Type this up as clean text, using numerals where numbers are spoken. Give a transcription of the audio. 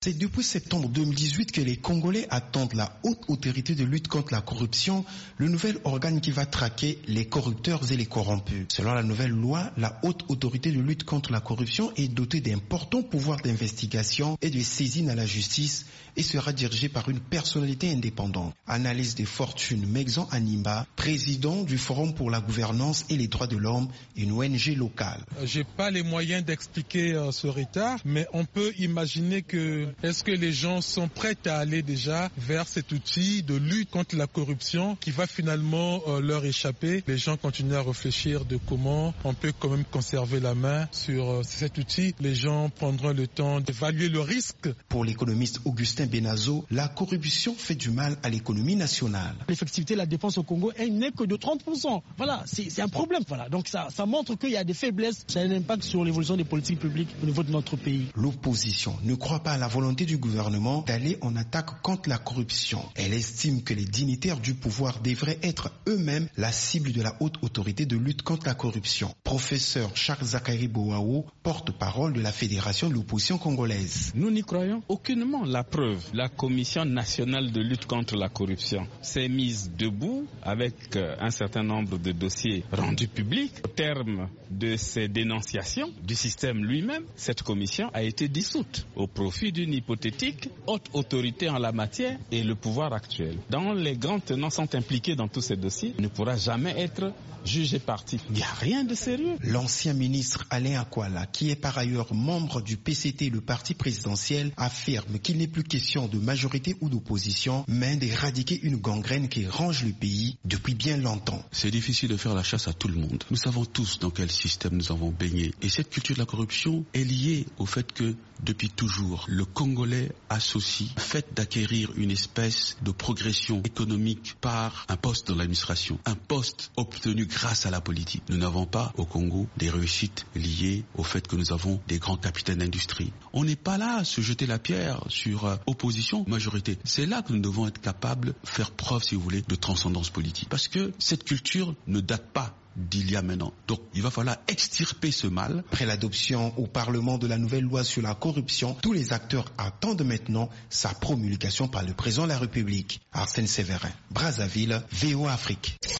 C'est depuis septembre 2018 que les Congolais attendent la Haute Autorité de lutte contre la corruption, le nouvel organe qui va traquer les corrupteurs et les corrompus. Selon la nouvelle loi, la Haute Autorité de lutte contre la corruption est dotée d'importants pouvoirs d'investigation et de saisine à la justice et sera dirigée par une personnalité indépendante. Analyse des fortunes Megzan Animba, président du Forum pour la gouvernance et les droits de l'homme, une ONG locale. J'ai pas les moyens d'expliquer ce retard, mais on peut imaginer que est-ce que les gens sont prêts à aller déjà vers cet outil de lutte contre la corruption qui va finalement leur échapper? Les gens continuent à réfléchir de comment on peut quand même conserver la main sur cet outil. Les gens prendront le temps d'évaluer le risque. Pour l'économiste Augustin Benazo, la corruption fait du mal à l'économie nationale. L'effectivité de la dépense au Congo n'est que de 30%. Voilà, c'est un problème. Voilà. Donc ça montre qu'il y a des faiblesses. Ça a un impact sur l'évolution des politiques publiques au niveau de notre pays. L'opposition ne croit pas à la volonté du gouvernement d'aller en attaque contre la corruption. Elle estime que les dignitaires du pouvoir devraient être eux-mêmes la cible de la Haute Autorité de lutte contre la corruption. Professeur Charles Zakari Boao, porte-parole de la Fédération de l'opposition congolaise. Nous n'y croyons aucunement. La preuve, la Commission nationale de lutte contre la corruption s'est mise debout avec un certain nombre de dossiers rendus publics. Au terme de ces dénonciations du système lui-même, cette commission a été dissoute au profit d'une hypothétique haute autorité en la matière et le pouvoir actuel. Dans les grands tenants sont impliqués dans tous ces dossiers, ne pourra jamais être jugé parti. Il n'y a rien de sérieux. L'ancien ministre Alain Akwala, qui est par ailleurs membre du PCT, le parti présidentiel, affirme qu'il n'est plus question de majorité ou d'opposition, mais d'éradiquer une gangrène qui ronge le pays depuis bien longtemps. C'est difficile de faire la chasse à tout le monde. Nous savons tous dans quel système nous avons baigné. Et cette culture de la corruption est liée au fait que, depuis toujours, le Congolais associe le fait d'acquérir une espèce de progression économique par un poste dans l'administration, un poste obtenu grâce à la politique. Nous n'avons pas au Congo des réussites liées au fait que nous avons des grands capitaines d'industrie. On n'est pas là à se jeter la pierre sur opposition, majorité. C'est là que nous devons être capables de faire preuve, si vous voulez, de transcendance politique. Parce que cette culture ne date pas d'il y a maintenant. Donc, il va falloir extirper ce mal. Après l'adoption au Parlement de la nouvelle loi sur la corruption, tous les acteurs attendent maintenant sa promulgation par le président de la République. Arsène Séverin, Brazzaville, VOA Afrique.